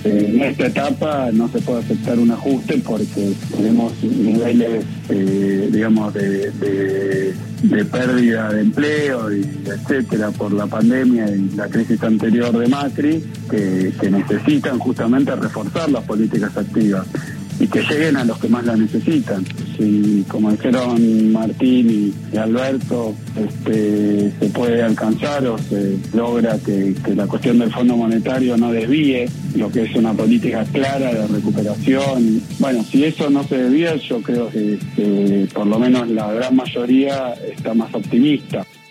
En esta etapa no se puede aceptar un ajuste porque tenemos niveles, digamos, de pérdida de empleo y etcétera por la pandemia y la crisis anterior de Macri, que necesitan justamente reforzar las políticas activas y que lleguen a los que más la necesitan. Si, como dijeron Martín y Alberto, se puede alcanzar o se logra que la cuestión del Fondo Monetario no desvíe lo que es una política clara de recuperación. Bueno, si eso no se desvía, yo creo que por lo menos la gran mayoría está más optimista.